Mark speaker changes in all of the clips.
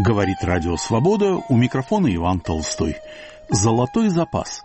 Speaker 1: Говорит Радио Свобода, у микрофона Иван Толстой. Золотой запас.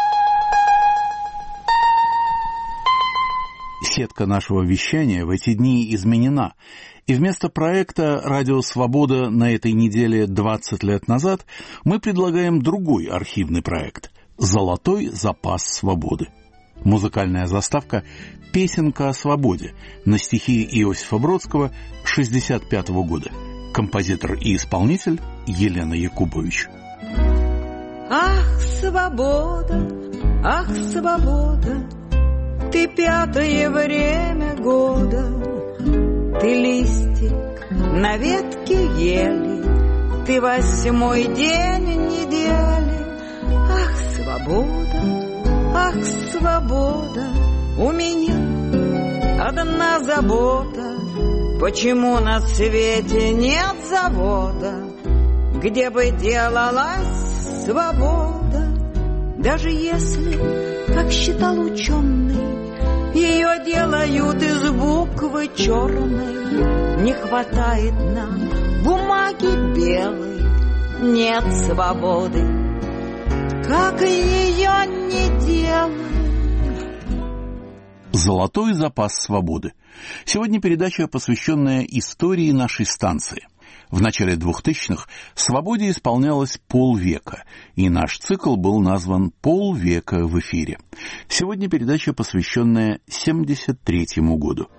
Speaker 1: Сетка нашего вещания в эти дни изменена, и вместо проекта «Радио Свобода» на этой неделе 20 лет назад мы предлагаем другой архивный проект «Золотой запас свободы». Музыкальная заставка «Песенка о свободе» на стихи Иосифа Бродского 1965 года. Композитор и исполнитель Елена Якубович.
Speaker 2: Ах, свобода, ах, свобода, ты пятое время года, ты листик на ветке ели, ты 8-й день недели. Ах, свобода, у меня одна забота. Почему на свете нет завода, где бы делалась свобода? Даже если, как считал ученый, ее делают из буквы черной, не хватает нам бумаги белой, нет свободы, как ее не делать.
Speaker 1: Золотой запас свободы. Сегодня передача, посвященная истории нашей станции. В начале 2000-х «Свободе» исполнялось полвека, и наш цикл был назван «Полвека в эфире». Сегодня передача, посвященная 73-му году.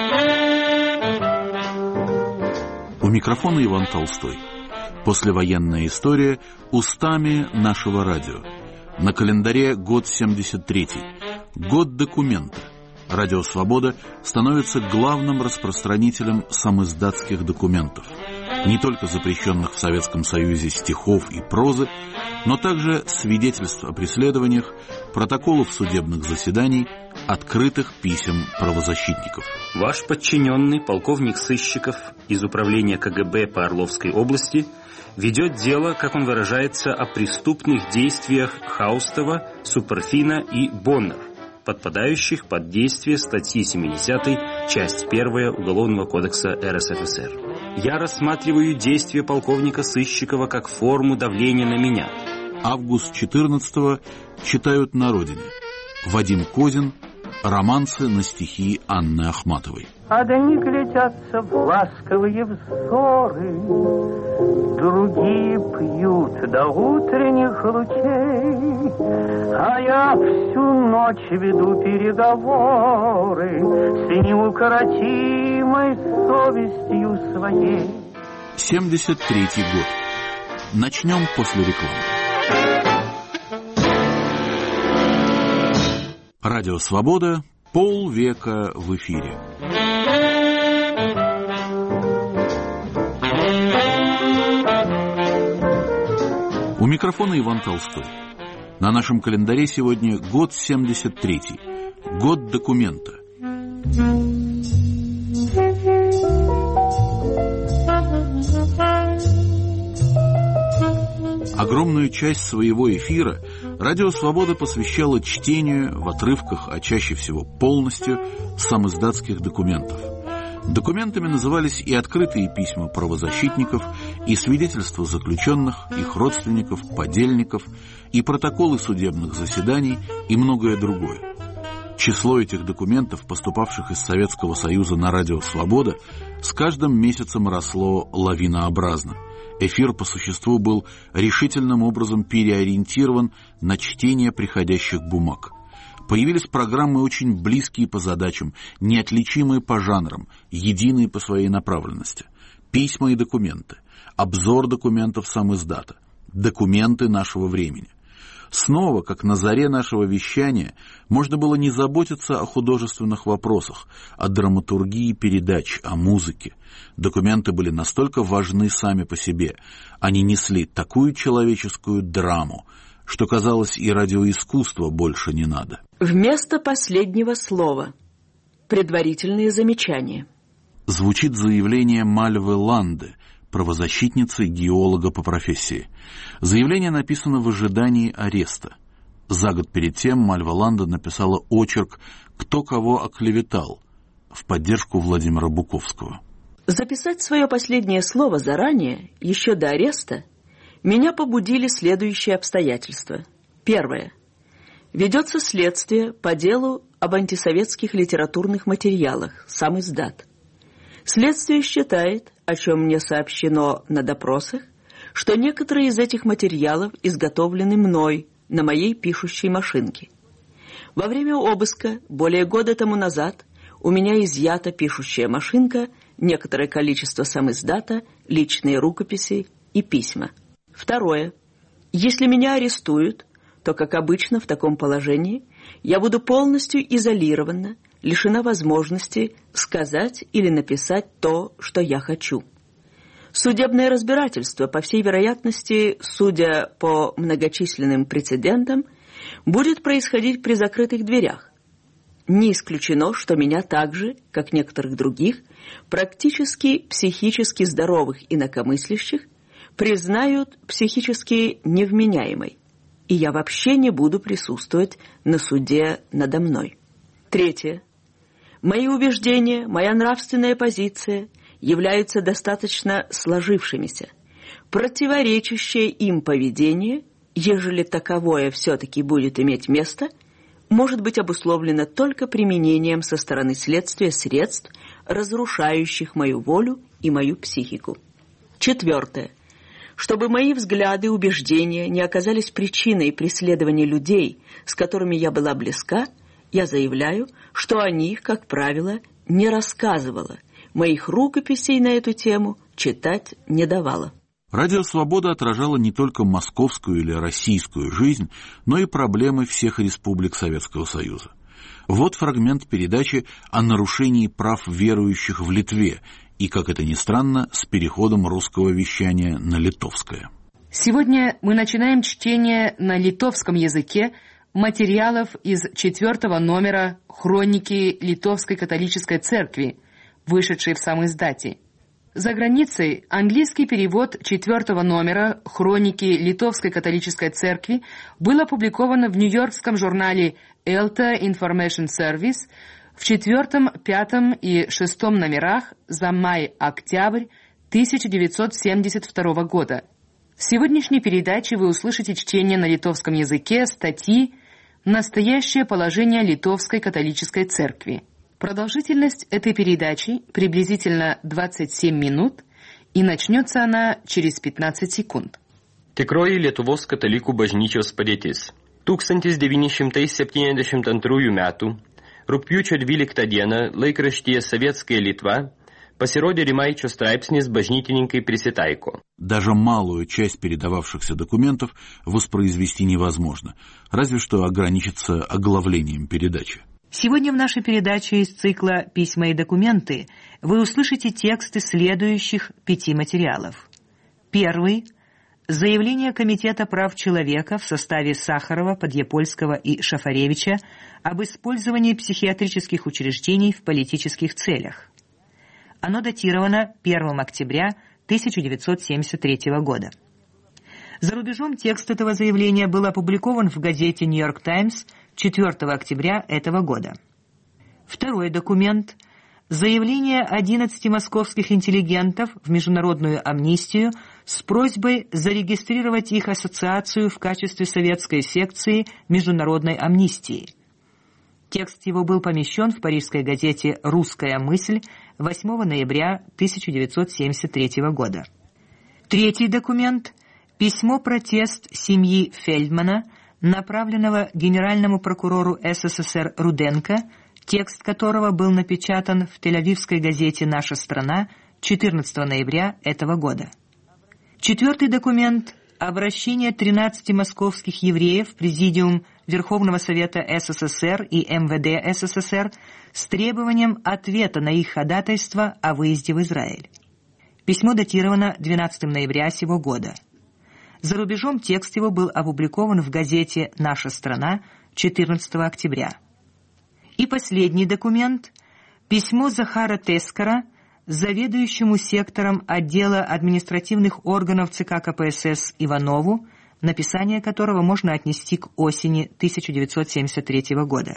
Speaker 1: У микрофона Иван Толстой. Послевоенная история устами нашего радио. На календаре год 73-й, год документа. Радио «Свобода» становится главным распространителем самиздатских документов, не только запрещенных в Советском Союзе стихов и прозы, но также свидетельств о преследованиях, протоколов судебных заседаний, открытых писем правозащитников.
Speaker 3: Ваш подчиненный, полковник Сыщиков из управления КГБ по Орловской области, ведет дело, как он выражается, о преступных действиях Хаустова, Суперфина и Боннер, подпадающих под действие статьи 70, часть 1 Уголовного кодекса РСФСР. Я рассматриваю действия полковника Сыщикова как форму давления на меня.
Speaker 1: Август 14-го читают на родине. Вадим Козин. Романсы на стихи Анны Ахматовой.
Speaker 4: Одни глядятся в ласковые взоры, другие пьют до утренних лучей, а я всю ночь веду переговоры с неукротимой совестью своей.
Speaker 1: 73-й год. Начнем после рекламы. Радио «Свобода», полвека в эфире. У микрофона Иван Толстой. На нашем календаре сегодня год 73-й, год документа. Огромную часть своего эфира Радио «Свобода» посвящало чтению в отрывках, а чаще всего полностью, самиздатских документов. Документами назывались и открытые письма правозащитников, и свидетельства заключенных, их родственников, подельников, и протоколы судебных заседаний, и многое другое. Число этих документов, поступавших из Советского Союза на Радио «Свобода», с каждым месяцем росло лавинообразно. Эфир по существу был решительным образом переориентирован на чтение приходящих бумаг. Появились программы, очень близкие по задачам, неотличимые по жанрам, единые по своей направленности. Письма и документы, обзор документов самиздата, документы нашего времени. Снова, как на заре нашего вещания, можно было не заботиться о художественных вопросах, о драматургии передач, о музыке. Документы были настолько важны сами по себе, они несли такую человеческую драму, что, казалось, и радиоискусства больше не надо.
Speaker 5: Вместо последнего слова. Предварительные замечания.
Speaker 1: Звучит заявление Мальвы Ланде, правозащитницы, геолога по профессии. Заявление написано в ожидании ареста. За год перед тем Мальва Ланде написала очерк «Кто кого оклеветал» в поддержку Владимира Буковского.
Speaker 5: Записать свое последнее слово заранее, еще до ареста, меня побудили следующие обстоятельства. Первое. Ведется следствие по делу об антисоветских литературных материалах, сам издат. Следствие считает, о чем мне сообщено на допросах, что некоторые из этих материалов изготовлены мной на моей пишущей машинке. Во время обыска, более года тому назад, у меня изъята пишущая машинка, некоторое количество самиздата, личные рукописи и письма. Второе. Если меня арестуют, то, как обычно в таком положении, я буду полностью изолирована, лишена возможности сказать или написать то, что я хочу. Судебное разбирательство, по всей вероятности, судя по многочисленным прецедентам, будет происходить при закрытых дверях. Не исключено, что меня так же, как некоторых других, практически психически здоровых инакомыслящих, признают психически невменяемой, и я вообще не буду присутствовать на суде надо мной. Третье. Мои убеждения, моя нравственная позиция являются достаточно сложившимися. Противоречащее им поведение, ежели таковое все-таки будет иметь место, может быть обусловлено только применением со стороны следствия средств, разрушающих мою волю и мою психику. Четвертое. Чтобы мои взгляды и убеждения не оказались причиной преследования людей, с которыми я была близка, я заявляю, что о них, как правило, не рассказывала, моих рукописей на эту тему читать не давала.
Speaker 1: Радио «Свобода» отражало не только московскую или российскую жизнь, но и проблемы всех республик Советского Союза. Вот фрагмент передачи о нарушении прав верующих в Литве и, как это ни странно, с переходом русского вещания на литовское.
Speaker 6: Сегодня мы начинаем чтение на литовском языке материалов из 4 номера «Хроники Литовской католической церкви», вышедшей в самиздате. За границей английский перевод 4 номера «Хроники Литовской католической церкви» был опубликован в нью-йоркском журнале «Elta Information Service» в 4, 5 и 6 номерах за май-октябрь 1972 года. В сегодняшней передаче вы услышите чтение на литовском языке статьи «Настоящее положение Литовской католической церкви». Продолжительность этой передачи приблизительно 27 минут, и начнется она через 15 секунд.
Speaker 7: Tikroji Lietuvos katalikų bažnyčios padėtis. 1972 metų rugpjūčio 12 dieną laikraštyje Советская Литва pasirodė Rimaičio straipsnis «Bažnytininkai prisitaiko».
Speaker 1: Даже малую часть передававшихся документов воспроизвести невозможно, разве что ограничиться оглавлением передачи.
Speaker 8: Сегодня в нашей передаче из цикла «Письма и документы» вы услышите тексты следующих 5 материалов. Первый – заявление Комитета прав человека в составе Сахарова, Подъепольского и Шафаревича об использовании психиатрических учреждений в политических целях. Оно датировано 1 октября 1973 года. За рубежом текст этого заявления был опубликован в газете «Нью-Йорк Таймс» 4 октября этого года. Второй документ – заявление 11 московских интеллигентов в международную амнистию с просьбой зарегистрировать их ассоциацию в качестве советской секции международной амнистии. Текст его был помещен в парижской газете «Русская мысль» 8 ноября 1973 года. Третий документ – письмо-протест семьи Фельдмана, направленного генеральному прокурору СССР Руденко, текст которого был напечатан в тель-авивской газете «Наша страна» 14 ноября этого года. Четвертый документ – обращение 13 московских евреев в Президиум Верховного Совета СССР и МВД СССР с требованием ответа на их ходатайство о выезде в Израиль. Письмо датировано 12 ноября сего года. За рубежом текст его был опубликован в газете «Наша страна» 14 октября. И последний документ – письмо Захара Тескара, заведующему сектором отдела административных органов ЦК КПСС Иванову, написание которого можно отнести к осени 1973 года.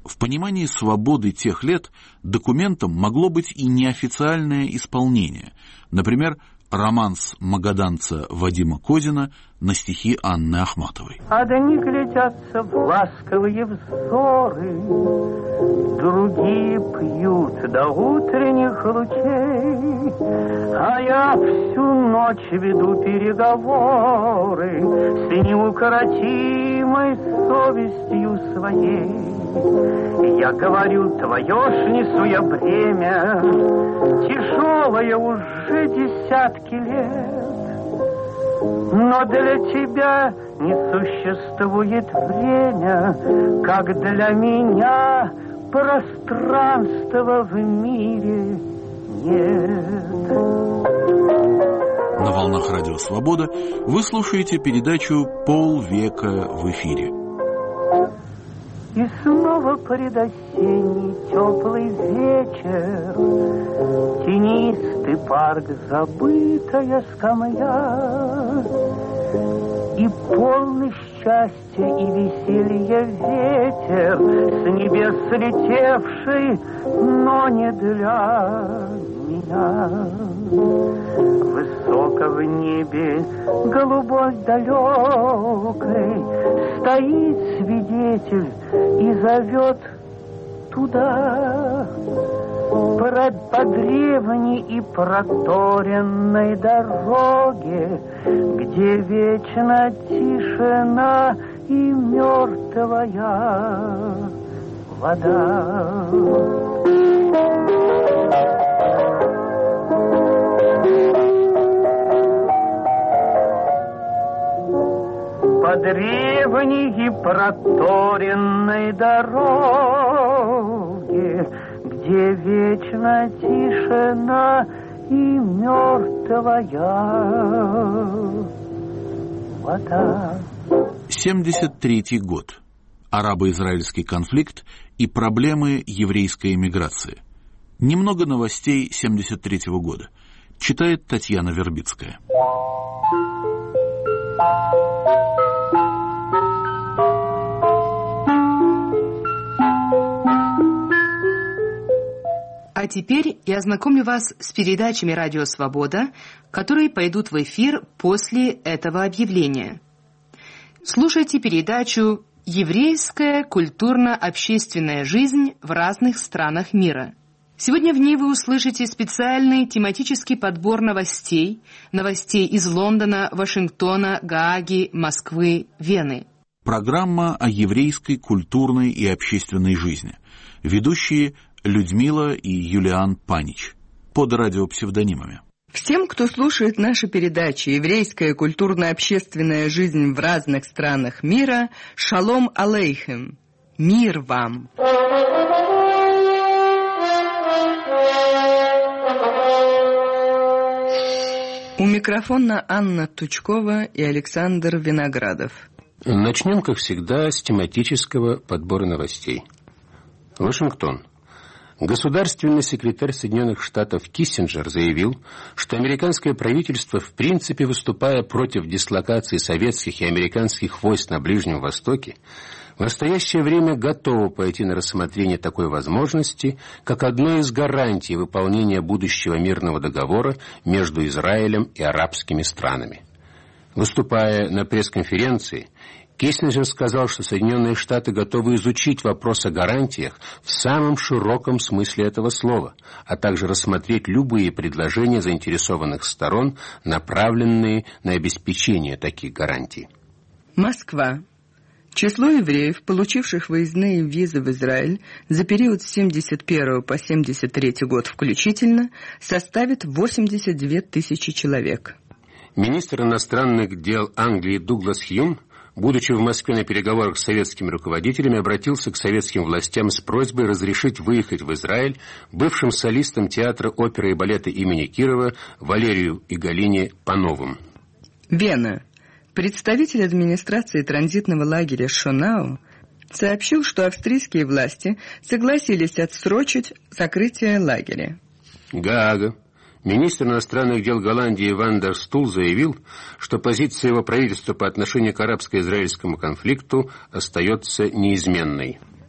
Speaker 1: В понимании свободы тех лет документом могло быть и неофициальное исполнение, например, романс магаданца Вадима Козина на стихи Анны Ахматовой.
Speaker 4: А до них глядятся в ласковые взоры, другие пьют до утренних лучей, а я всю ночь веду переговоры с неукротимой совестью своей. Я говорю, твое ж несу я бремя, тяжелое уже десятки лет, но для тебя не существует время, как для меня пространства в мире нет.
Speaker 1: На волнах Радио Свобода вы слушаете передачу «Полвека в эфире».
Speaker 4: И снова предосенний теплый вечер, тенистый парк, забытая скамья, и полный счастья и веселья ветер, с небес слетевший, но не для меня. Высоко в небе, голубой далекой, стоит свидетель и зовет туда, по древней и проторенной дороге, где вечно тишина и мертвая вода. По древней и проторенной дороге, где вечно тишина и мертвая вода.
Speaker 1: 73-й год. Арабо-израильский конфликт и проблемы еврейской эмиграции. Немного новостей 73-го года. Читает Татьяна Вербицкая.
Speaker 6: А теперь я ознакомлю вас с передачами «Радио Свобода», которые пойдут в эфир после этого объявления. Слушайте передачу «Еврейская культурно-общественная жизнь в разных странах мира». Сегодня в ней вы услышите специальный тематический подбор новостей из Лондона, Вашингтона, Гааги, Москвы, Вены.
Speaker 1: Программа о еврейской культурной и общественной жизни. Ведущие Людмила и Юлиан Панич. Под радиопсевдонимами.
Speaker 2: Всем, кто слушает наши передачи «Еврейская культурно-общественная жизнь в разных странах мира», шалом алейхем. Мир вам! У микрофона Анна Тучкова и Александр Виноградов.
Speaker 9: Начнем, как всегда, с тематического подбора новостей. Вашингтон. Государственный секретарь Соединенных Штатов Киссинджер заявил, что американское правительство, в принципе, выступая против дислокации советских и американских войск на Ближнем Востоке, в настоящее время готово пойти на рассмотрение такой возможности, как одной из гарантий выполнения будущего мирного договора между Израилем и арабскими странами. Выступая на пресс-конференции, Киссинджер сказал, что Соединенные Штаты готовы изучить вопрос о гарантиях в самом широком смысле этого слова, а также рассмотреть любые предложения заинтересованных сторон, направленные на обеспечение таких гарантий.
Speaker 2: Москва. Число евреев, получивших выездные визы в Израиль за период с 71 по 73 год включительно, составит 82 тысячи человек.
Speaker 9: Министр иностранных дел Англии Дуглас Хьюм, будучи в Москве на переговорах с советскими руководителями, обратился к советским властям с просьбой разрешить выехать в Израиль бывшим солистам театра оперы и балета имени Кирова Валерию и Галине Пановым.
Speaker 2: Вена. Представитель администрации транзитного лагеря Шонау сообщил, что австрийские власти согласились отсрочить закрытие лагеря.
Speaker 9: Гаага. Министр иностранных дел Голландии Ван дер Стул заявил, что позиция его правительства по отношению к арабско-израильскому конфликту остается неизменной.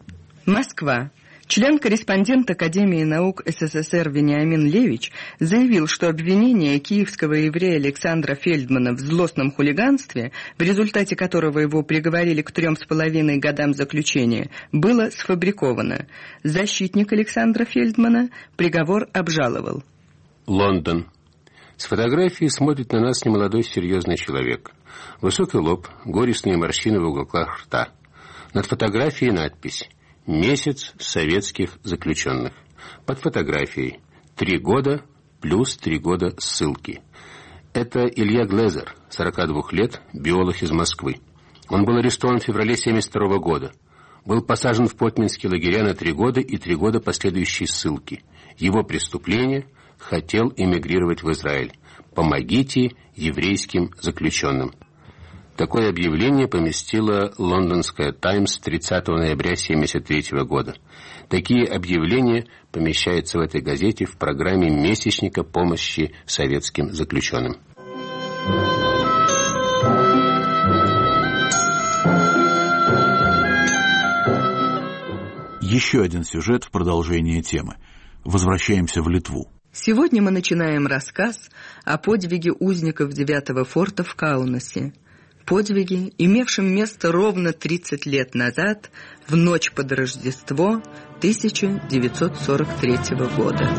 Speaker 2: Москва. Член-корреспондент Академии наук СССР Вениамин Левич заявил, что обвинение киевского еврея Александра Фельдмана в злостном хулиганстве, в результате которого его приговорили к 3,5 годам заключения, было сфабриковано. Защитник Александра Фельдмана приговор обжаловал.
Speaker 9: Лондон. С фотографии смотрит на нас немолодой серьезный человек. Высокий лоб, горестные морщины в уголках рта. Над фотографией надпись «Месяц советских заключенных». Под фотографией 3 года плюс 3 года ссылки. Это Илья Глезер, 42 лет, биолог из Москвы. Он был арестован в феврале 1972 года. Был посажен в Потминские лагеря на 3 года и 3 года последующей ссылки. Его преступление – хотел эмигрировать в Израиль. Помогите еврейским заключенным. Такое объявление поместила лондонская «Таймс» 30 ноября 1973 года. Такие объявления помещаются в этой газете в программе месячника помощи советским заключенным.
Speaker 1: Еще один сюжет в продолжение темы. Возвращаемся в Литву.
Speaker 2: Сегодня мы начинаем рассказ о подвиге узников 9-го форта в Каунасе. Подвиге, имевшем место ровно 30 лет назад, в ночь под Рождество 1943 года.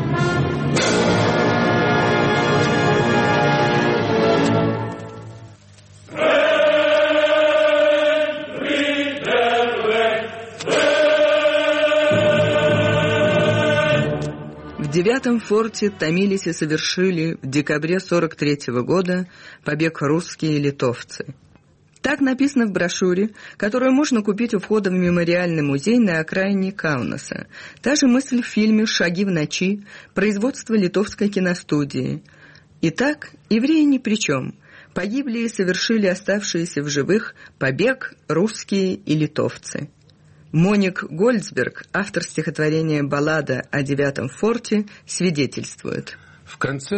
Speaker 2: В 9-м форте томились и совершили в декабре 1943 года побег русские литовцы. Так написано в брошюре, которую можно купить у входа в мемориальный музей на окраине Каунаса. Та же мысль в фильме «Шаги в ночи» производства литовской киностудии. Итак, евреи ни при чем. Погибли и совершили оставшиеся в живых побег русские и литовцы. Моник Гольцберг, автор стихотворения «Баллада о 9-м форте», свидетельствует.
Speaker 9: В конце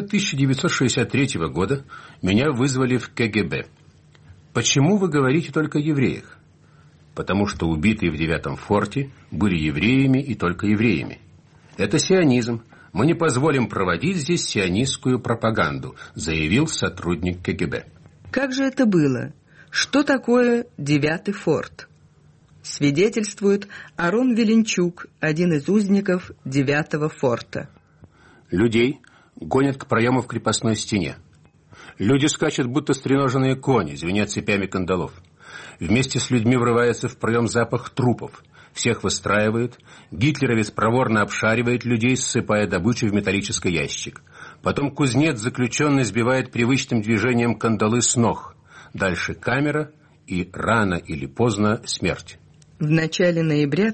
Speaker 9: 1963 года меня вызвали в КГБ. Почему вы говорите только о евреях? Потому что убитые в 9-м форте были евреями и только евреями. Это сионизм. Мы не позволим проводить здесь сионистскую пропаганду, заявил сотрудник КГБ.
Speaker 2: Как же это было? Что такое 9-й форт? Свидетельствует Арон Веленчук, один из узников 9-го форта.
Speaker 9: Людей гонят к проему в крепостной стене. Люди скачут, будто стреноженные кони, звенят цепями кандалов. Вместе с людьми врывается в проем запах трупов. Всех выстраивают. Гитлеровец проворно обшаривает людей, ссыпая добычу в металлический ящик. Потом кузнец заключенный сбивает привычным движением кандалы с ног. Дальше камера и рано или поздно смерть.
Speaker 2: В начале ноября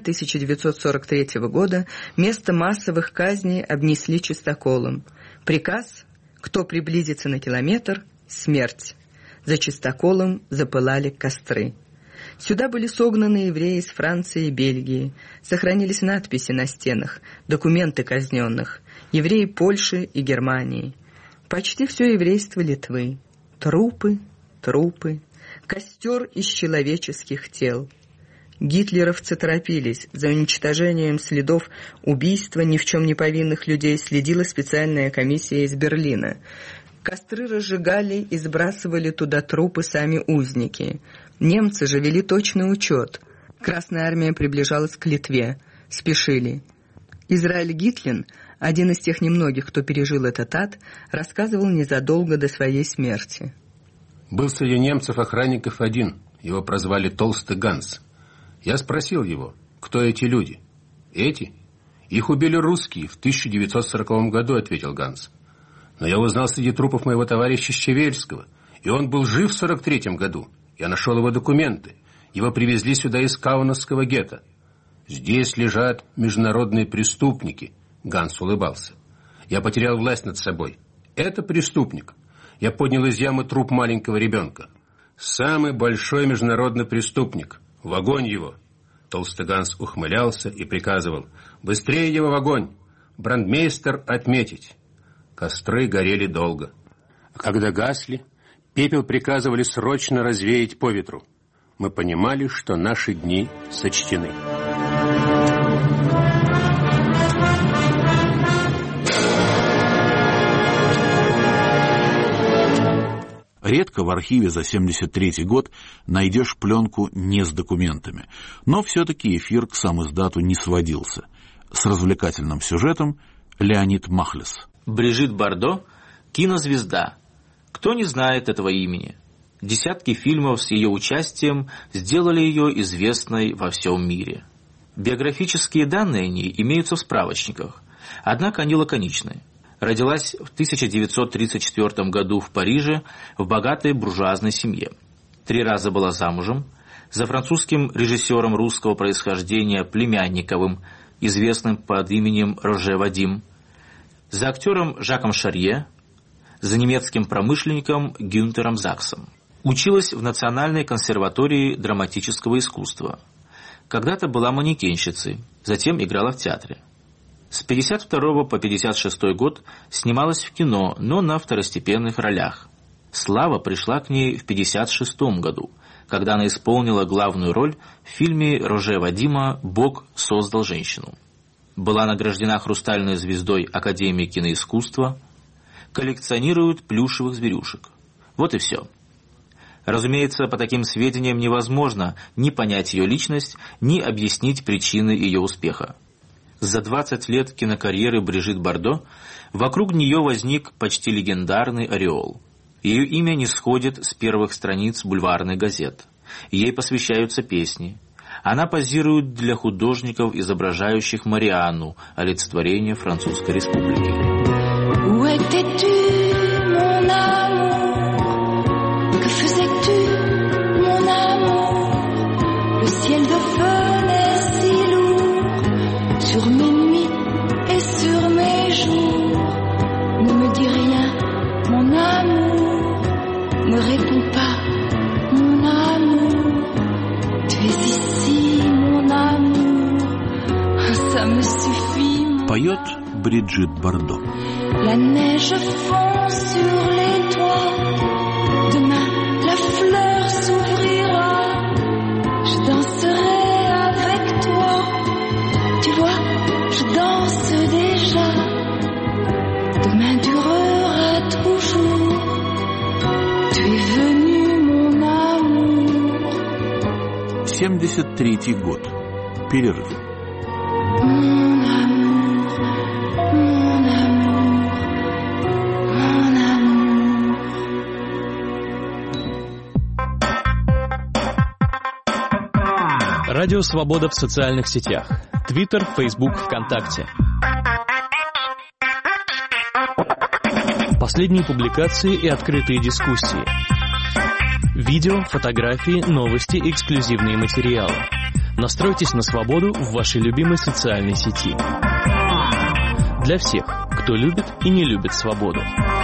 Speaker 2: 1943 года место массовых казней обнесли чистоколом. Приказ: кто приблизится на километр – смерть. За чистоколом запылали костры. Сюда были согнаны евреи из Франции и Бельгии. Сохранились надписи на стенах, документы казненных, евреи Польши и Германии. Почти все еврейство Литвы. Трупы, трупы, костер из человеческих тел. Гитлеровцы торопились. За уничтожением следов убийства ни в чем не повинных людей следила специальная комиссия из Берлина. Костры разжигали и сбрасывали туда трупы сами узники. Немцы же вели точный учет. Красная армия приближалась к Литве. Спешили. Израиль Гитлин, один из тех немногих, кто пережил этот ад, рассказывал незадолго до своей смерти.
Speaker 9: Был среди немцев охранников один. Его прозвали Толстый Ганс. Я спросил его, кто эти люди? Эти? Их убили русские в 1940 году, ответил Ганс. Но я узнал среди трупов моего товарища Щевельского, и он был жив в 1943 году. Я нашел его документы. Его привезли сюда из Каунасского гетто. Здесь лежат международные преступники. Ганс улыбался. Я потерял власть над собой. Это преступник. Я поднял из ямы труп маленького ребенка. Самый большой международный преступник. В огонь его. Толстый Ганс ухмылялся и приказывал: быстрее его в огонь. Брандмейстер отметить. Костры горели долго. А когда гасли, пепел приказывали срочно развеять по ветру. Мы понимали, что наши дни сочтены.
Speaker 1: Редко в архиве за 1973 год найдешь пленку не с документами. Но все-таки эфир к самиздату не сводился. С развлекательным сюжетом Леонид Махлес.
Speaker 10: Брижит Бардо – кинозвезда. Кто не знает этого имени? Десятки фильмов с ее участием сделали ее известной во всем мире. Биографические данные о ней имеются в справочниках, однако они лаконичны. Родилась в 1934 году в Париже в богатой буржуазной семье. 3 раза была замужем за французским режиссером русского происхождения Племянниковым, известным под именем Роже Вадим, за актером Жаком Шарье, за немецким промышленником Гюнтером Заксом. Училась в Национальной консерватории драматического искусства. Когда-то была манекенщицей, затем играла в театре. С 1952 по 1956 год снималась в кино, но на второстепенных ролях. Слава пришла к ней в 1956 году, когда она исполнила главную роль в фильме Роже Вадима «Бог создал женщину». Была награждена хрустальной звездой Академии киноискусства, коллекционирует плюшевых зверюшек. Вот и все. Разумеется, по таким сведениям невозможно ни понять ее личность, ни объяснить причины ее успеха. За 20 лет кинокарьеры Брижит Бардо вокруг нее возник почти легендарный ореол. Ее имя не сходит с первых страниц бульварных газет. Ей посвящаются песни. Она позирует для художников, изображающих Марианну, олицетворение Французской республики.
Speaker 11: Où étais-tu, mon amour? Que faisais-tu, mon amour? Le ciel devenait si lourd sur mes nuits et sur mes jours. Ne me dis rien, mon amour. Ne réponds pas, mon amour. Tu es ici, mon amour. Ça me suffit.
Speaker 1: Поет Бриджит Бардо.
Speaker 11: La neige fond sur les toits. Demain, la fleur s'ouvrira. Je danserai avec toi. Tu vois, je danse déjà. Demain durera toujours. Tu es venu, mon amour.
Speaker 1: 1973 год. Перерыв.
Speaker 11: Mon amour, mon amour, mon amour.
Speaker 12: Радио «Свобода» в социальных сетях. Твиттер, Фейсбук, ВКонтакте. Последние публикации и открытые дискуссии. Видео, фотографии, новости и эксклюзивные материалы. Настройтесь на свободу в вашей любимой социальной сети. Для всех, кто любит и не любит свободу.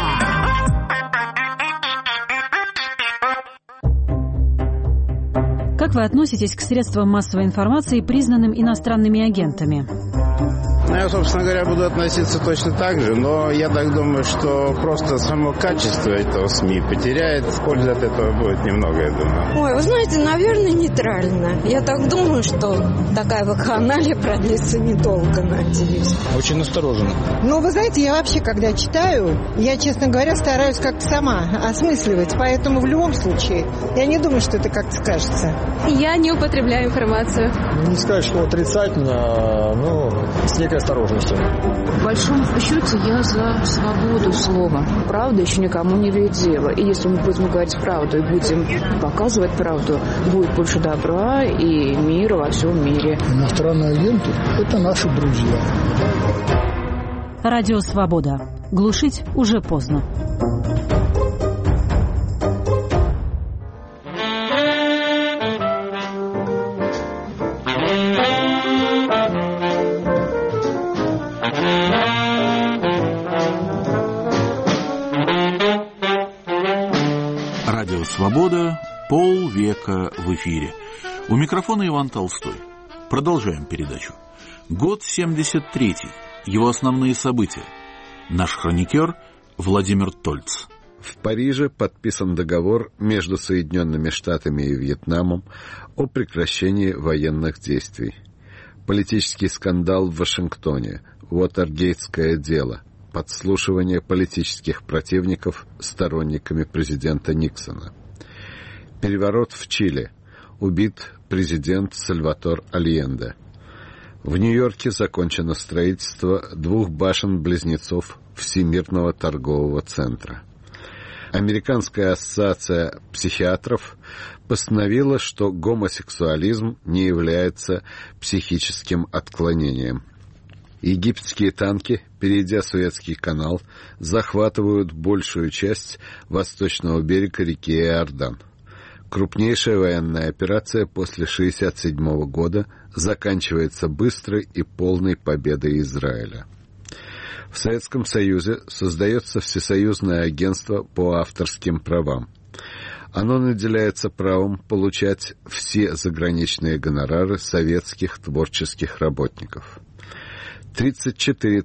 Speaker 13: Как вы относитесь к средствам массовой информации, признанным иностранными агентами?
Speaker 14: Я, собственно говоря, буду относиться точно так же, но я так думаю, что просто само качество этого СМИ потеряет, пользы от этого будет немного, я думаю.
Speaker 15: Ой, вы знаете, наверное, нейтрально. Я так думаю, что такая вакханалия продлится недолго, надеюсь.
Speaker 16: Очень осторожно.
Speaker 17: Ну, вы знаете, я вообще, когда читаю, я, честно говоря, стараюсь как-то сама осмысливать, поэтому в любом случае я не думаю, что это как-то скажется.
Speaker 18: Я не употребляю информацию.
Speaker 16: Не сказать, что отрицательно, но с некой осторожностью.
Speaker 19: В большом счете я за свободу слова. Правда еще никому не вредила. И если мы будем говорить правду и будем показывать правду, будет больше добра и мира во всем мире.
Speaker 20: Иностранные агенты – это наши друзья.
Speaker 13: Радио «Свобода». Глушить уже поздно.
Speaker 1: «Свобода», полвека в эфире. У микрофона Иван Толстой. Продолжаем передачу. Год 73-й. Его основные события. Наш хроникер Владимир Тольц.
Speaker 21: В Париже подписан договор между Соединенными Штатами и Вьетнамом о прекращении военных действий. Политический скандал в Вашингтоне. Уотергейтское дело. подслушивания политических противников сторонниками президента Никсона. Переворот в Чили. Убит президент Сальвадор Альенде. В Нью-Йорке закончено строительство 2 башен-близнецов Всемирного торгового центра. Американская ассоциация психиатров постановила, что гомосексуализм не является психическим отклонением. Египетские танки, перейдя Суэцкий канал, захватывают большую часть восточного берега реки Иордан. Крупнейшая военная операция после 1967 года заканчивается быстрой и полной победой Израиля. В Советском Союзе создается Всесоюзное агентство по авторским правам. Оно наделяется правом получать все заграничные гонорары советских творческих работников. 34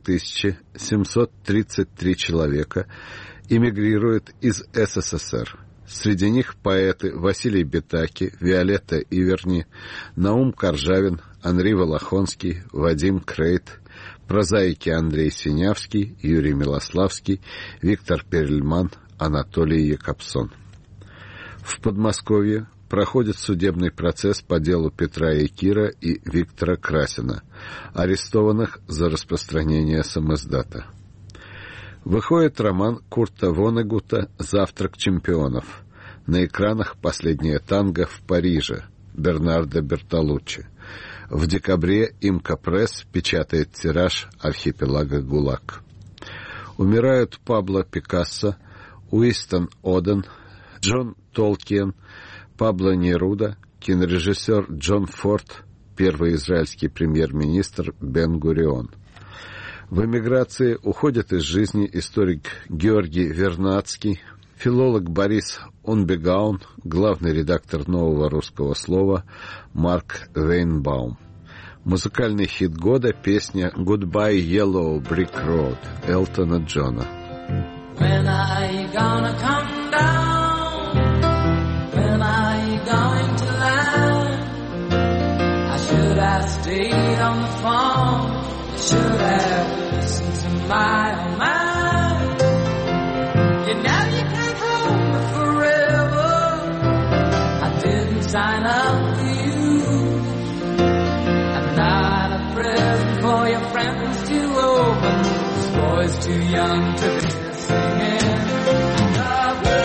Speaker 21: 733 человека эмигрируют из СССР. Среди них поэты Василий Бетаки, Виолетта Иверни, Наум Коржавин, Анри Волохонский, Вадим Крейт, прозаики Андрей Синявский, Юрий Милославский, Виктор Перельман, Анатолий Якобсон. В Подмосковье проходит судебный процесс по делу Петра Якира и Виктора Красина, арестованных за распространение самиздата. Выходит роман Курта Воннегута «Завтрак чемпионов». На экранах «Последнее танго» в Париже Бернардо Бертолуччи. В декабре Имка Пресс печатает тираж «Архипелага ГУЛАГ». Умирают Пабло Пикассо, Уинстон Оден, Джон Толкиен, Пабло Неруда, кинорежиссер Джон Форд, первый израильский премьер-министр Бен-Гурион. В эмиграции уходит из жизни историк Георгий Вернадский, филолог Борис Унбегаун, главный редактор «Нового русского слова» Марк Вейнбаум. Музыкальный хит года — песня «Goodbye Yellow Brick Road» Элтона Джона.
Speaker 11: When are you gonna come down? When are you going to land? I should have stayed on the phone. I should have listened to my own mind. You know you can't hold me forever. I didn't sign up for you. I'm not a present for your friends to open. This boy's too young to be singing. Love you.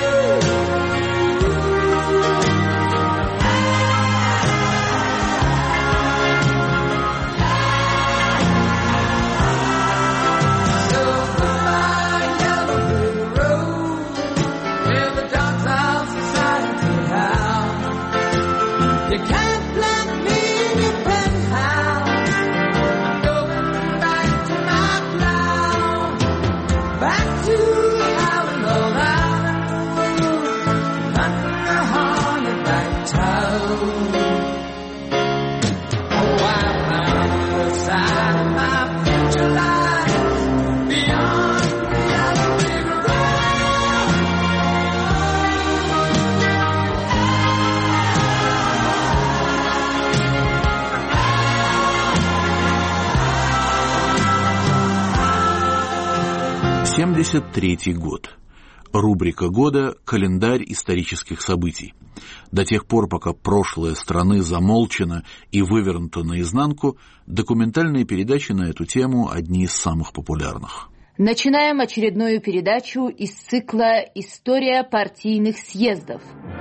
Speaker 1: 1973 год. Рубрика года «Календарь исторических событий». До тех пор, пока прошлое страны замолчано и вывернуто наизнанку, документальные передачи на эту тему одни из самых популярных.
Speaker 6: Начинаем очередную передачу из цикла «История партийных съездов».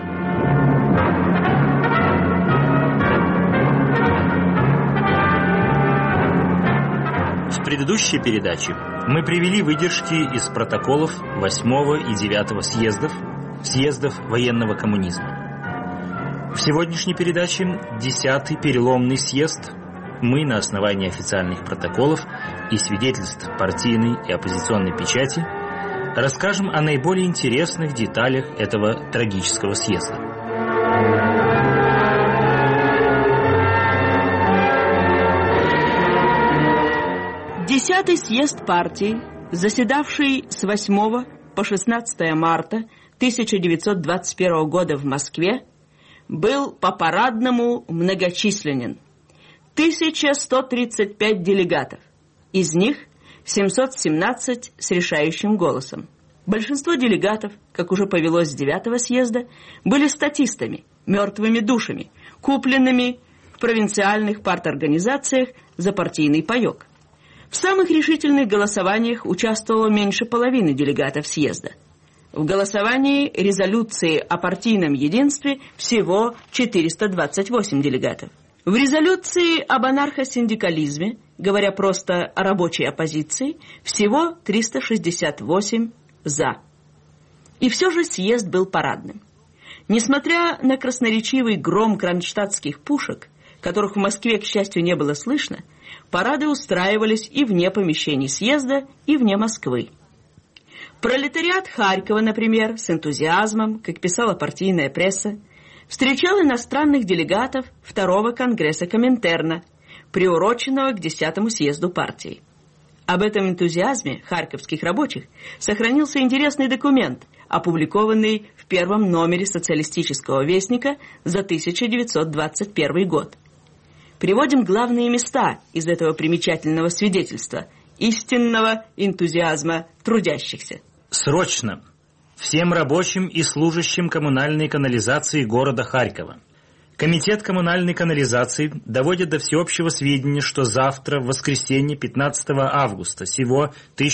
Speaker 10: В предыдущей передаче мы привели выдержки из протоколов 8 и 9 съездов военного коммунизма. В сегодняшней передаче 10-й переломный съезд. Мы на основании официальных протоколов и свидетельств партийной и оппозиционной печати расскажем о наиболее интересных деталях этого трагического съезда.
Speaker 5: Десятый съезд партии, заседавший с 8 по 16 марта 1921 года в Москве, был по-парадному многочисленен. 1135 делегатов. Из них 717 с решающим голосом. Большинство делегатов, как уже повелось с 9-го съезда, были статистами, мертвыми душами, купленными в провинциальных парторганизациях за партийный паёк. В самых решительных голосованиях участвовало меньше половины делегатов съезда. В голосовании резолюции о партийном единстве всего 428 делегатов. В резолюции об анархосиндикализме, говоря просто о рабочей оппозиции, всего 368 «за». И все же съезд был парадным. Несмотря на красноречивый гром кронштадтских пушек, которых в Москве, к счастью, не было слышно, парады устраивались и вне помещений съезда, и вне Москвы. Пролетариат Харькова, например, с энтузиазмом, как писала партийная пресса, встречал иностранных делегатов Второго конгресса Коминтерна, приуроченного к 10-му съезду партии. Об этом энтузиазме харьковских рабочих сохранился интересный документ, опубликованный в первом номере «Социалистического вестника» за 1921 год. Приводим главные места из этого примечательного свидетельства истинного энтузиазма трудящихся.
Speaker 3: Срочно! Всем рабочим и служащим коммунальной канализации города Харькова. Комитет коммунальной канализации доводит до всеобщего сведения, что завтра, в воскресенье, 15 августа сего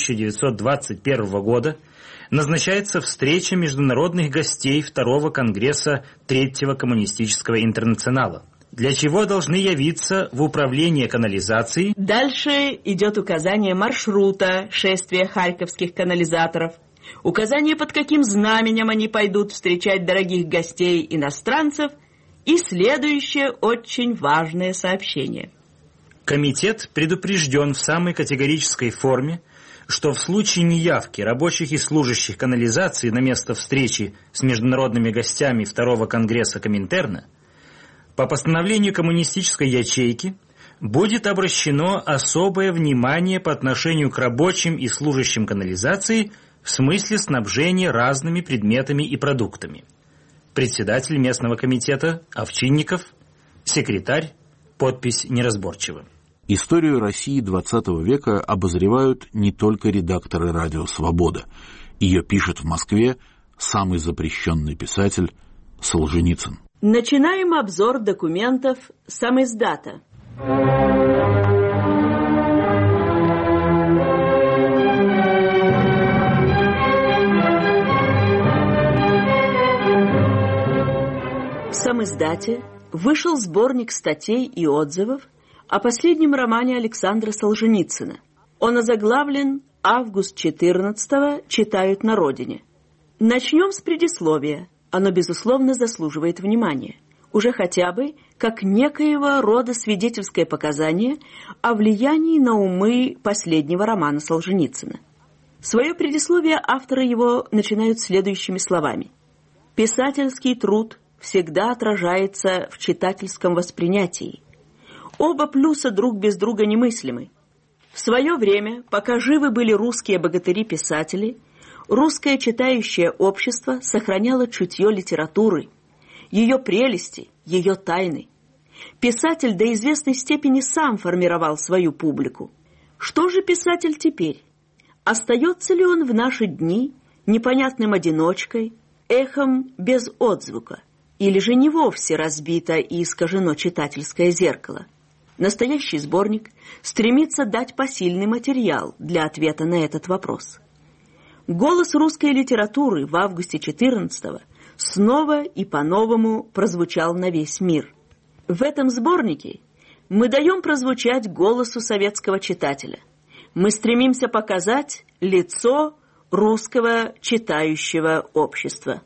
Speaker 3: 1921 года, назначается встреча международных гостей Второго конгресса Третьего коммунистического интернационала, для чего должны явиться в управление канализацией. Дальше идет указание маршрута шествия харьковских канализаторов, указание, под каким знаменем они пойдут встречать дорогих гостей иностранцев, и следующее очень важное сообщение. Комитет предупрежден в самой категорической форме, что в случае неявки рабочих и служащих канализации на место встречи с международными гостями Второго конгресса Коминтерна по постановлению коммунистической ячейки будет обращено особое внимание по отношению к рабочим и служащим канализации в смысле снабжения разными предметами и продуктами. Председатель местного комитета Овчинников, секретарь, подпись неразборчива.
Speaker 1: Историю России XX века обозревают не только редакторы «Радио Свобода». Ее пишет в Москве самый запрещенный писатель Солженицын.
Speaker 5: Начинаем обзор документов самиздата. В самиздате вышел сборник статей и отзывов о последнем романе Александра Солженицына. Он озаглавлен «Август 14-го читают на родине». Начнем с предисловия. Оно, безусловно, заслуживает внимания. Уже хотя бы как некоего рода свидетельское показание о влиянии на умы последнего романа Солженицына. Свое предисловие авторы его начинают следующими словами. «Писательский труд всегда отражается в читательском воспринятии. Оба плюса друг без друга немыслимы. В свое время, пока живы были русские богатыри-писатели, русское читающее общество сохраняло чутье литературы, ее прелести, ее тайны. Писатель до известной степени сам формировал свою публику. Что же писатель теперь? Остается ли он в наши дни непонятным одиночкой, эхом без отзвука? Или же не вовсе разбито и искажено читательское зеркало? Настоящий сборник стремится дать посильный материал для ответа на этот вопрос. Голос русской литературы в августе 14-го снова и по-новому прозвучал на весь мир. В этом сборнике мы даем прозвучать голосу советского читателя. Мы стремимся показать лицо русского читающего общества.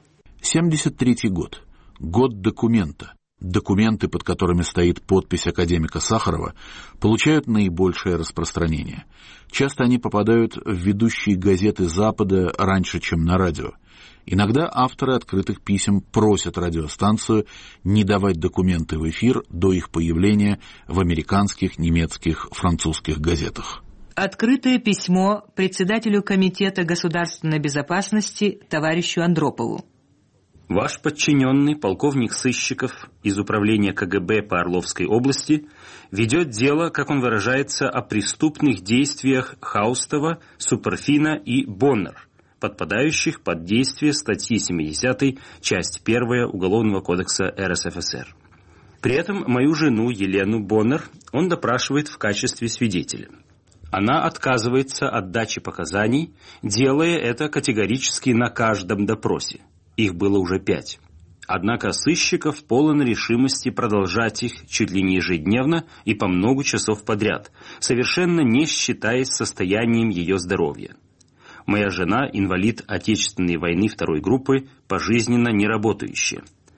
Speaker 1: 73-й год. Год документа. Документы, под которыми стоит подпись академика Сахарова, получают наибольшее распространение. Часто они попадают в ведущие газеты Запада раньше, чем на радио. Иногда авторы открытых писем просят радиостанцию не давать документы в эфир до их появления в американских, немецких, французских газетах.
Speaker 8: Открытое письмо председателю Комитета государственной безопасности товарищу Андропову.
Speaker 3: Ваш подчиненный, полковник Сыщиков из управления КГБ по Орловской области, ведет дело, как он выражается, о преступных действиях Хаустова, Суперфина и Боннер, подпадающих под действие статьи 70, часть 1 Уголовного кодекса РСФСР. При этом мою жену Елену Боннер он допрашивает в качестве свидетеля. Она отказывается от дачи показаний, делая это категорически на каждом допросе. Их было уже 5. Однако Сыщиков полон решимости продолжать их чуть ли не ежедневно и по много часов подряд, совершенно не считаясь состоянием ее здоровья. Моя жена – инвалид Отечественной войны 2 группы, пожизненно не работающая.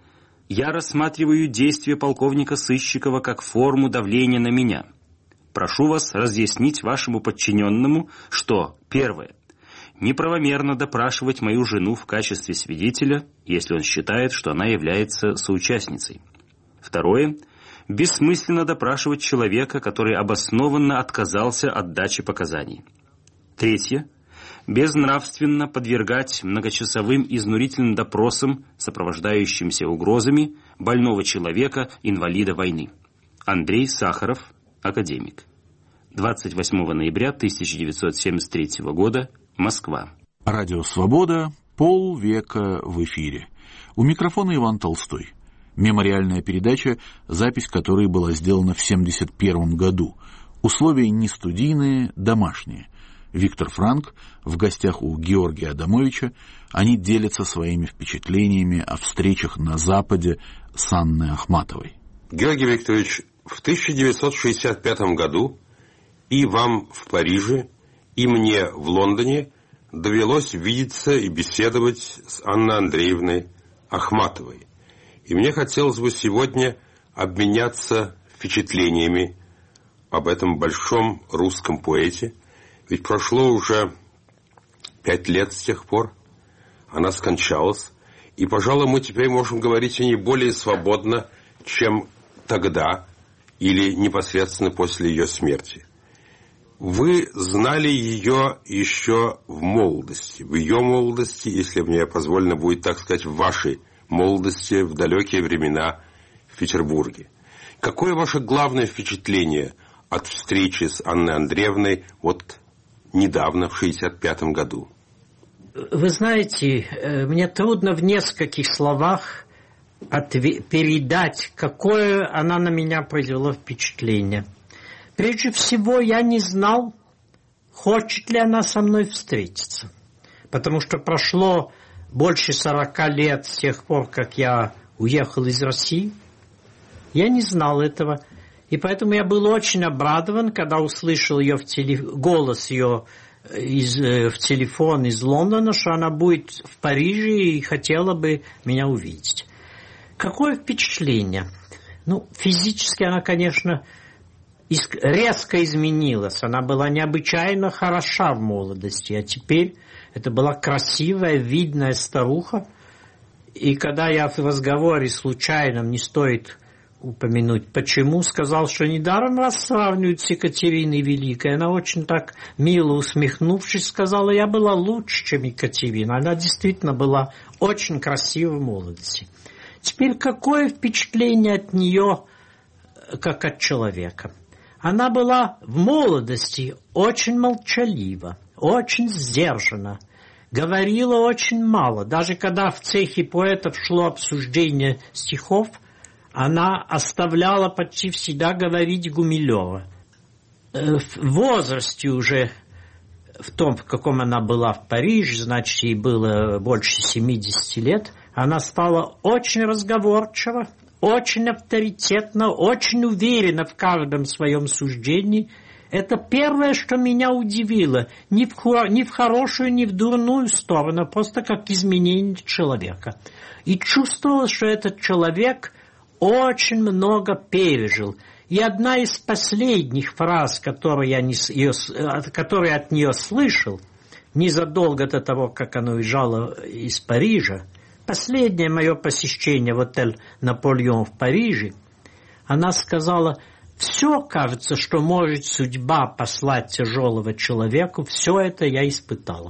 Speaker 3: Я рассматриваю действия полковника Сыщикова как форму давления на меня. Прошу вас разъяснить вашему подчиненному, что, первое, неправомерно допрашивать мою жену в качестве свидетеля, если он считает, что она является соучастницей. Второе, бессмысленно допрашивать человека, который обоснованно отказался от дачи показаний. Третье, безнравственно подвергать многочасовым изнурительным допросам, сопровождающимся угрозами, больного человека, инвалида войны. Андрей Сахаров, академик. 28 ноября 1973 года, Москва.
Speaker 1: Радио «Свобода», полвека в эфире. У микрофона Иван Толстой. Мемориальная передача, запись которой была сделана в 1971 году. Условия не студийные, домашние. Виктор Франк в гостях у Георгия Адамовича. Они делятся своими впечатлениями о встречах на Западе с Анной Ахматовой.
Speaker 7: Георгий Викторович, в 1965 году и вам в Париже, и мне в Лондоне довелось видеться и беседовать с Анной Андреевной Ахматовой. И мне хотелось бы сегодня обменяться впечатлениями об этом большом русском поэте. Ведь прошло уже 5 лет с тех пор, она скончалась, и, пожалуй, мы теперь можем говорить о ней более свободно, чем тогда или непосредственно после ее смерти. Вы знали ее еще в молодости, в ее молодости, если мне позволено будет так сказать, в вашей молодости, в далекие времена в Петербурге. Какое ваше главное впечатление от встречи с Анной Андреевной вот недавно, в 1965 году?
Speaker 22: Вы знаете, мне трудно в нескольких словах передать, какое она на меня произвела впечатление. Прежде всего, я не знал, хочет ли она со мной встретиться. Потому что прошло больше 40 лет с тех пор, как я уехал из России. Я не знал этого. И поэтому я был очень обрадован, когда услышал ее голос ее в телефон из Лондона, что она будет в Париже и хотела бы меня увидеть. Какое впечатление? Физически она, конечно, резко изменилась. Она была необычайно хороша в молодости, а теперь это была красивая, видная старуха. И когда я в разговоре случайном, не стоит упомянуть, почему, сказал, что недаром раз сравнивают с Екатериной Великой. Она очень так мило усмехнувшись сказала, я была лучше, чем Екатерина. Она действительно была очень красива в молодости. Теперь какое впечатление от нее, как от человека? Она была в молодости очень молчалива, очень сдержана, говорила очень мало. Даже когда в цехе поэтов шло обсуждение стихов, она оставляла почти всегда говорить Гумилева. В возрасте уже, в том, в каком она была в Париже, значит, ей было больше 70 лет, она стала очень разговорчива, очень авторитетна, очень уверена в каждом своем суждении. Это первое, что меня удивило. Ни в хорошую, ни в дурную сторону, а просто как изменение человека. И чувствовалось, что этот человек очень много пережил. И одна из последних фраз, которые я от нее слышал, незадолго до того, как она уезжала из Парижа, последнее мое посещение в отель «Наполеон» в Париже, она сказала, все, кажется, что может судьба послать тяжелого человеку, все это я испытала.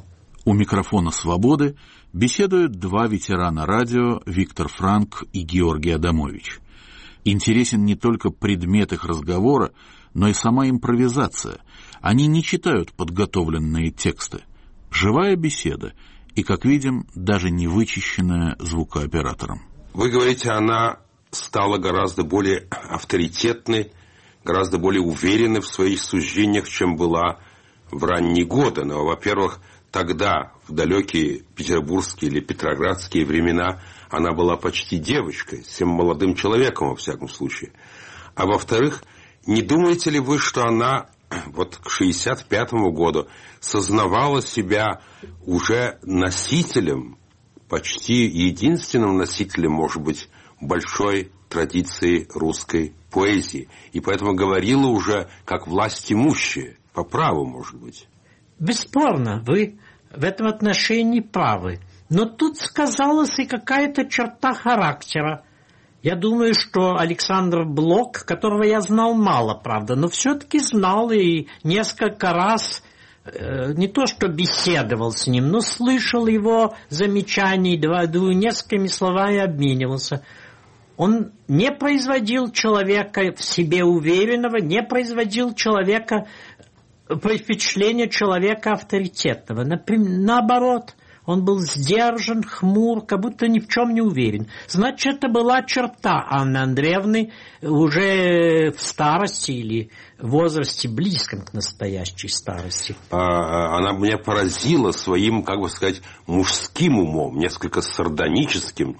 Speaker 1: У микрофона «Свободы» беседуют два ветерана радио Виктор Франк и Георгий Адамович. Интересен не только предмет их разговора, но и сама импровизация. Они не читают подготовленные тексты. Живая беседа и, как видим, даже не вычищенная звукооператором.
Speaker 7: Вы говорите, она стала гораздо более авторитетной, гораздо более уверенной в своих суждениях, чем была в ранние годы. Но, во-первых, тогда, в далекие петербургские или петроградские времена, она была почти девочкой, совсем молодым человеком, во всяком случае. А во-вторых, не думаете ли вы, что она вот к 65-му году сознавала себя уже носителем, почти единственным носителем, может быть, большой традиции русской поэзии, и поэтому говорила уже как власть имущая, по праву, может быть?
Speaker 22: Бесспорно, вы в этом отношении правы. Но тут сказалась и какая-то черта характера. Я думаю, что Александр Блок, которого я знал мало, правда, но все-таки знал и несколько раз, не то что беседовал с ним, но слышал его замечания, несколькими словами обменивался. Он не производил человека в себе уверенного, не производил человека впечатление человека авторитетного. Наоборот, он был сдержан, хмур, как будто ни в чем не уверен. Значит, это была черта Анны Андреевны уже в старости или в возрасте близком к настоящей старости.
Speaker 7: Она меня поразила своим, как бы сказать, мужским умом, несколько сардоническим,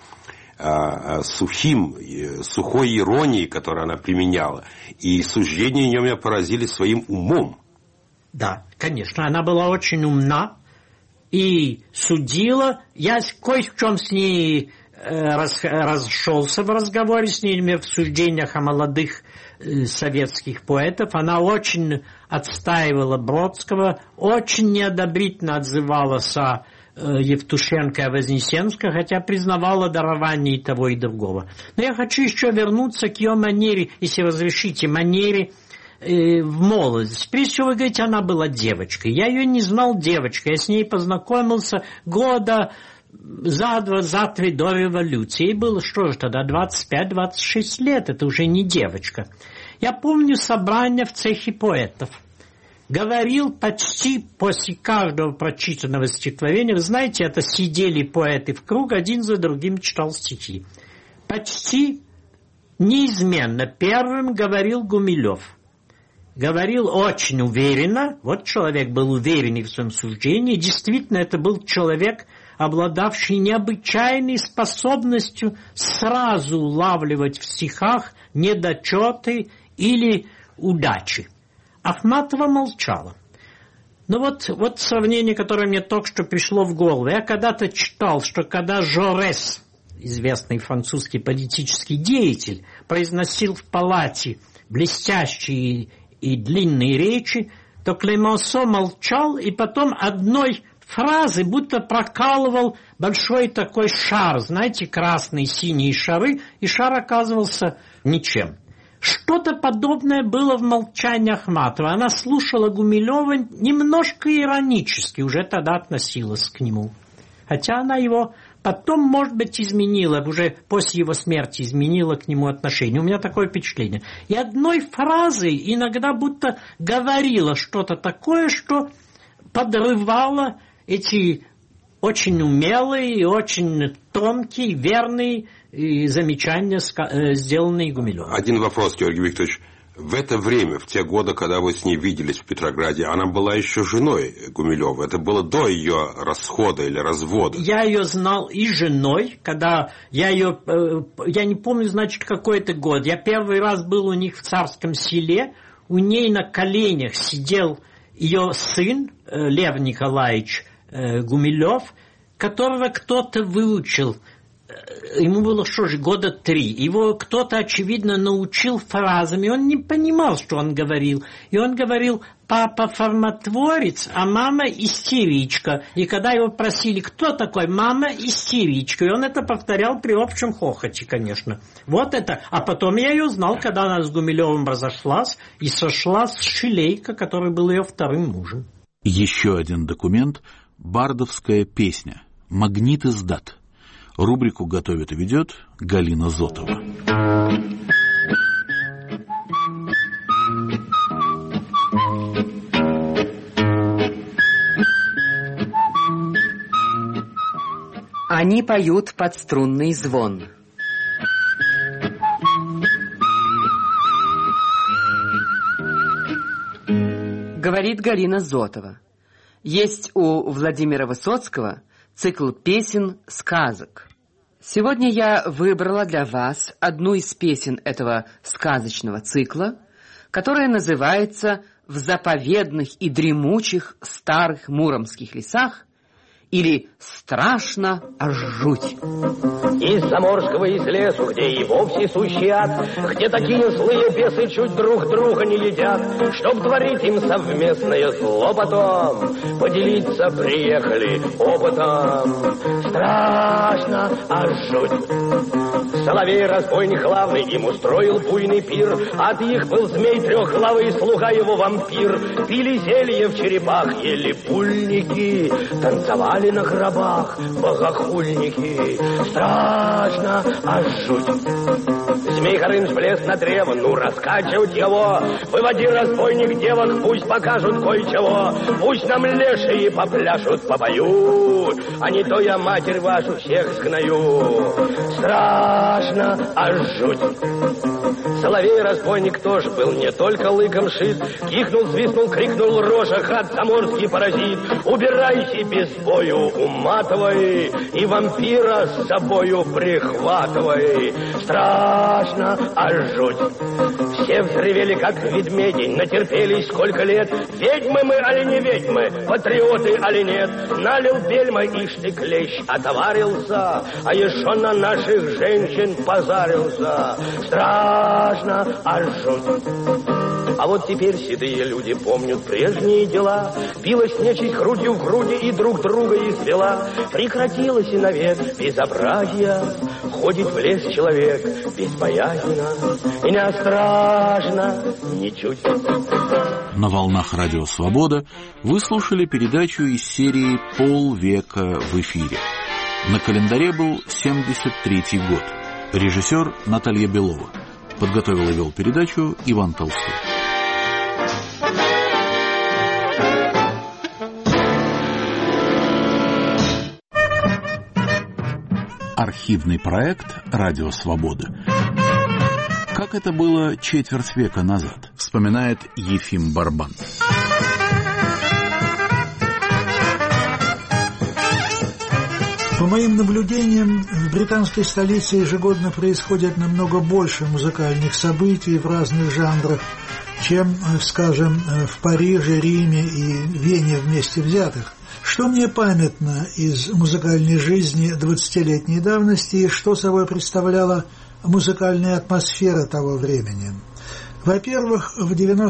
Speaker 7: сухой иронией, которую она применяла. И суждения ее меня поразили своим умом.
Speaker 22: Да, конечно, она была очень умна и судила. Я кое в чем с ней расшелся в разговоре с ней, в суждениях о молодых советских поэтов. Она очень отстаивала Бродского, очень неодобрительно отзывалась о Евтушенко и Вознесенском, хотя признавала дарование и того, и другого. Но я хочу еще вернуться к ее манере, если разрешите, манере в молодости. Прежде всего, вы говорите, она была девочкой. Я ее не знал девочкой. Я с ней познакомился года за 2-3 до революции. Ей было, что же тогда, 25-26 лет. Это уже не девочка. Я помню собрание в цехе поэтов. Говорил почти после каждого прочитанного стихотворения. Вы знаете, это сидели поэты в круг, один за другим читал стихи. Почти неизменно первым говорил Гумилев. Говорил очень уверенно. Вот человек был уверенный в своем суждении. Действительно, это был человек, обладавший необычайной способностью сразу улавливать в стихах недочеты или удачи. Ахматова молчала. Но вот сравнение, которое мне только что пришло в голову. Я когда-то читал, что когда Жорес, известный французский политический деятель, произносил в палате блестящие и длинные речи, то Клемансо молчал и потом одной фразы будто прокалывал большой такой шар, знаете, красные, синие шары, и шар оказывался ничем. Что-то подобное было в молчании Ахматовой. Она слушала Гумилева немножко иронически, уже тогда относилась к нему. Хотя она его потом, может быть, изменила, уже после его смерти изменила к нему отношение. У меня такое впечатление. И одной фразой иногда будто говорила что-то такое, что подрывало эти очень умелые, очень тонкие, верные замечания, сделанные Гумилевым.
Speaker 7: Один вопрос, Георгий Викторович. В это время, в те годы, когда вы с ней виделись в Петрограде, она была еще женой Гумилева. Это было до ее расхода или развода.
Speaker 22: Я ее знал и женой, когда я не помню, значит, какой это год. Я первый раз был у них в Царском Селе. У ней на коленях сидел ее сын Лев Николаевич Гумилев, которого кто-то выучил. Ему было, года 3. Его кто-то, очевидно, научил фразами. Он не понимал, что он говорил. И он говорил: папа формотворец, а мама истеричка. И когда его просили, кто такой, мама истеричка. И он это повторял при общем хохоте, конечно. Вот это. А потом я ее знал, когда она с Гумилевым разошлась и сошлась с Шилейко, который был ее вторым мужем.
Speaker 1: Еще один документ «Бардовская песня», «Магнит издат». Рубрику готовит и ведет Галина Зотова.
Speaker 2: Они поют под струнный звон. Говорит Галина Зотова. Есть у Владимира Высоцкого цикл песен «Сказок». Сегодня я выбрала для вас одну из песен этого сказочного цикла, которая называется «В заповедных и дремучих старых муромских лесах» или «Страшно аж жуть».
Speaker 4: Из заморского, из лесу, где и вовсе сущий ад, где такие злые бесы чуть друг друга не едят, чтоб творить им совместное зло потом, поделиться приехали опытом. Страшно аж жуть. Соловей-разбойник главный им устроил буйный пир, от их был змей трехглавый, слуга его вампир. Пили зелье в черепах, ели пульники, танцевали на гробах богохульники. Страшно аж жуть. Змей Горыныч влез на древо, ну раскачивать его. Выводи, разбойник, девок, пусть покажут кое-чего. Пусть нам лешие попляшут, попоют, а не то я матерь вашу всех сгною. Страшно аж жуть. Соловей-разбойник тоже был не только лыком шит. Кихнул, свистнул, крикнул рожа, гад заморский паразит. Убирайся без бою, уматывай, и вампира с собою прихватывай. Страшно аж жуть. Все взревели, как ведмеди, натерпелись сколько лет. Ведьмы мы, али не ведьмы, патриоты, али нет. Налил бельма, ишь ты клещ, отоварился, а еще на наших женщин позарился. Страшно аж жуть. А вот теперь седые люди помнят прежние дела. Билась нечисть грудью в груди и друг друга извела. Прекратилось и навек безобразие. Ходит в лес человек безбоязненно, и не страшно ничуть.
Speaker 1: На волнах Радио Свобода вы слушали передачу из серии «Полвека в эфире». На календаре был 73-й год. Режиссер Наталья Белова. Подготовил и вел передачу Иван Толстой. Архивный проект «Радио Свобода». Как это было четверть века назад, вспоминает Ефим Барбан.
Speaker 23: По моим наблюдениям, в британской столице ежегодно происходит намного больше музыкальных событий в разных жанрах, чем, скажем, в Париже, Риме и Вене вместе взятых. Что мне памятно из музыкальной жизни 20-летней давности и что собой представляла музыкальная атмосфера того времени? Во-первых, в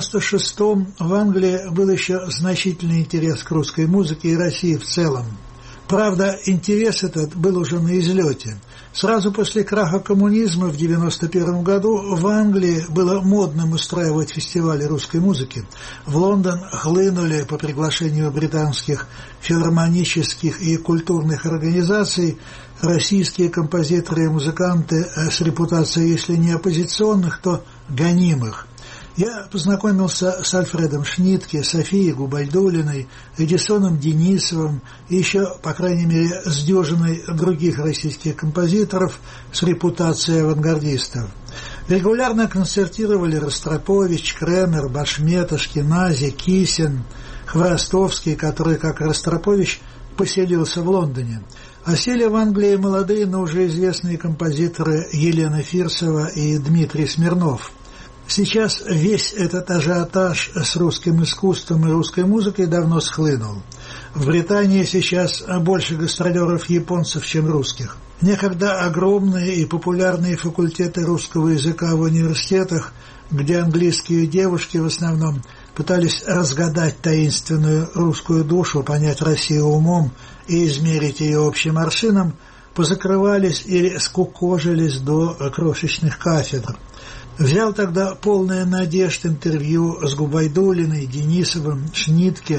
Speaker 23: 96-м в Англии был еще значительный интерес к русской музыке и России в целом. Правда, интерес этот был уже на излете. Сразу после краха коммунизма в 91 году в Англии было модным устраивать фестивали русской музыки. В Лондон хлынули по приглашению британских филармонических и культурных организаций российские композиторы и музыканты с репутацией, если не оппозиционных, то гонимых. Я познакомился с Альфредом Шнитке, Софией Губайдуллиной, Эдисоном Денисовым и еще, по крайней мере, с дюжиной других российских композиторов с репутацией авангардистов. Регулярно концертировали Ростропович, Кремер, Башмет, Ашкенази, Кисин, Хворостовский, который, как Ростропович, поселился в Лондоне. А сели в Англии молодые, но уже известные композиторы Елена Фирсова и Дмитрий Смирнов. Сейчас весь этот ажиотаж с русским искусством и русской музыкой давно схлынул. В Британии сейчас больше гастролеров японцев, чем русских. Некогда огромные и популярные факультеты русского языка в университетах, где английские девушки в основном пытались разгадать таинственную русскую душу, понять Россию умом и измерить ее общим аршином, позакрывались или скукожились до крошечных кафедр. Взял тогда полное надежд интервью с Губайдуллиной, Денисовым, Шнитке,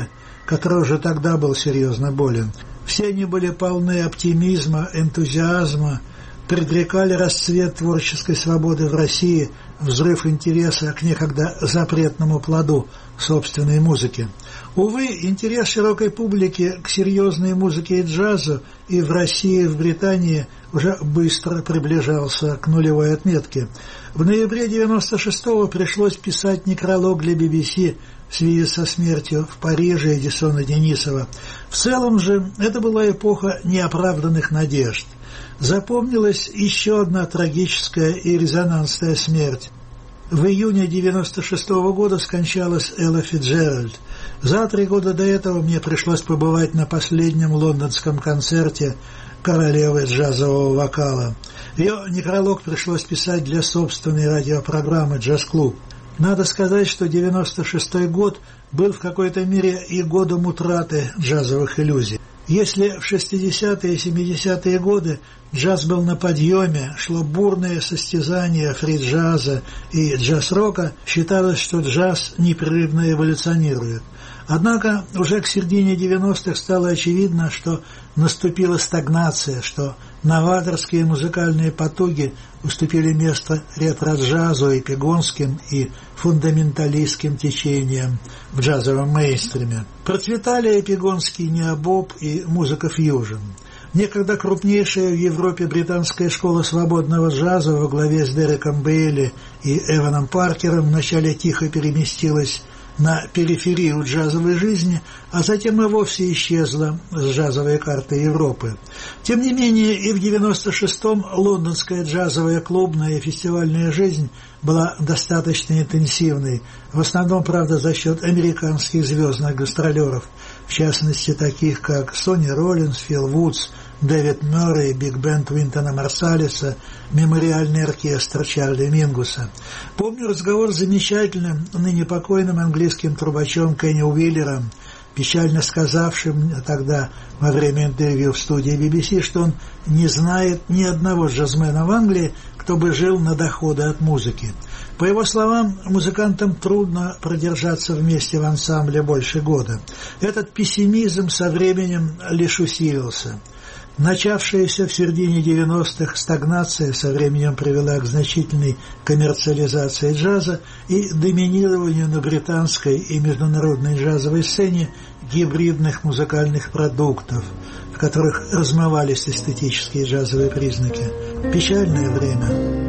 Speaker 23: который уже тогда был серьезно болен. Все они были полны оптимизма, энтузиазма, предрекали расцвет творческой свободы в России, взрыв интереса к некогда запретному плоду собственной музыки. Увы, интерес широкой публики к серьезной музыке и джазу и в России, и в Британии уже быстро приближался к нулевой отметке. В ноябре 96-го пришлось писать некролог для BBC в связи со смертью в Париже Эдисона Денисова. В целом же это была эпоха неоправданных надежд. Запомнилась еще одна трагическая и резонансная смерть. В июне 96-го года скончалась Элла Фицджеральд. За 3 года до этого мне пришлось побывать на последнем лондонском концерте королевы джазового вокала. Ее некролог пришлось писать для собственной радиопрограммы «Джаз-клуб». Надо сказать, что 96-й год был в какой-то мере и годом утраты джазовых иллюзий. Если в 60-е и 70-е годы джаз был на подъеме, шло бурное состязание фри-джаза и джаз-рока, считалось, что джаз непрерывно эволюционирует. Однако уже к середине 90-х стало очевидно, что наступила стагнация, что новаторские музыкальные потуги уступили место ретро-джазу, эпигонским и фундаменталистским течениям в джазовом мейнстриме. Процветали эпигонский необоб и музыка фьюжн. Некогда крупнейшая в Европе британская школа свободного джаза во главе с Дереком Бейли и Эваном Паркером вначале тихо переместилась на периферию джазовой жизни, а затем и вовсе исчезла с джазовой карты Европы. Тем не менее, и в 96-м лондонская джазовая клубная и фестивальная жизнь была достаточно интенсивной, в основном, правда, за счет американских звездных гастролеров, в частности, таких как Сонни Роллинс, Фил Вудс, Дэвид Мюррей, биг-бенд Уинтона Марсалиса, мемориальный оркестр Чарли Мингуса. Помню разговор с замечательным, ныне покойным английским трубачом Кенни Уиллером, печально сказавшим тогда во время интервью в студии BBC, что он не знает ни одного джазмена в Англии, кто бы жил на доходы от музыки. По его словам, музыкантам трудно продержаться вместе в ансамбле больше года. Этот пессимизм со временем лишь усилился. Начавшаяся в середине 90-х стагнация со временем привела к значительной коммерциализации джаза и доминированию на британской и международной джазовой сцене гибридных музыкальных продуктов, в которых размывались эстетические джазовые признаки. Печальное время.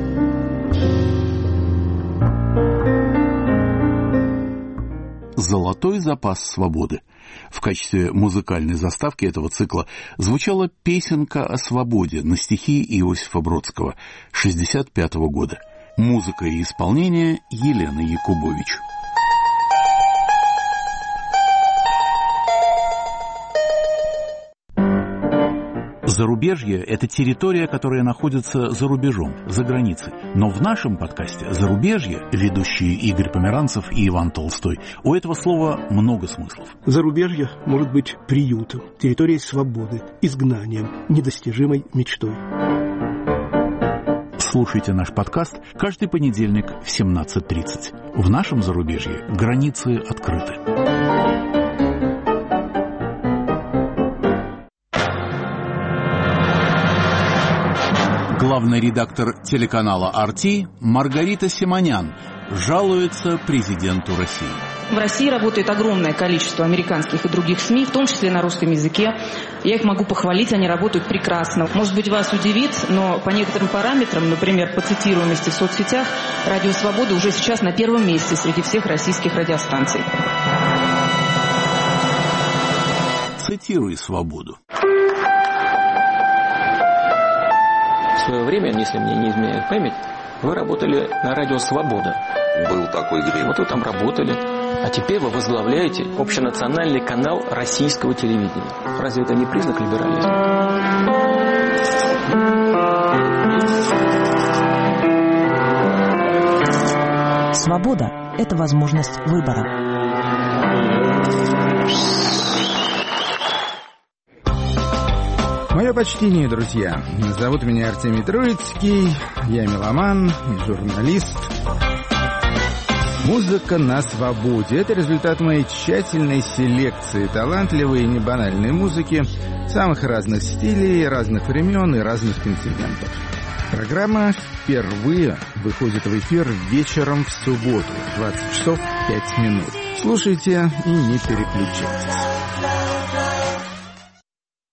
Speaker 1: «Золотой запас свободы». В качестве музыкальной заставки этого цикла звучала песенка о свободе на стихи Иосифа Бродского 1965 года. Музыка и исполнение Елены Якубович. Зарубежье – это территория, которая находится за рубежом, за границей. Но в нашем подкасте «Зарубежье», ведущие Игорь Померанцев и Иван Толстой, у этого слова много смыслов.
Speaker 9: Зарубежье может быть приютом, территорией свободы, изгнанием, недостижимой мечтой.
Speaker 1: Слушайте наш подкаст каждый понедельник в 17:30. В нашем зарубежье границы открыты. Главный редактор телеканала RT Маргарита Симонян жалуется президенту России.
Speaker 12: В России работает огромное количество американских и других СМИ, в том числе на русском языке. Я их могу похвалить, они работают прекрасно. Может быть, вас удивит, но по некоторым параметрам, например, по цитируемости в соцсетях, «Радио Свобода» уже сейчас на первом месте среди всех российских радиостанций.
Speaker 1: Цитируй «Свободу».
Speaker 14: В свое время, если мне не изменяет память, вы работали на радио «Свобода».
Speaker 7: Был такой грех.
Speaker 14: Вот вы там работали. А теперь вы возглавляете общенациональный канал российского телевидения. Разве это не признак либерализма?
Speaker 24: Свобода – это возможность выбора.
Speaker 25: Мое почтение, друзья. Зовут меня Артемий Троицкий, я меломан и журналист. Музыка на свободе. Это результат моей тщательной селекции талантливой и небанальной музыки самых разных стилей, разных времен и разных континентов. Программа впервые выходит в эфир вечером в субботу в 20 часов 5 минут. Слушайте и не переключайтесь.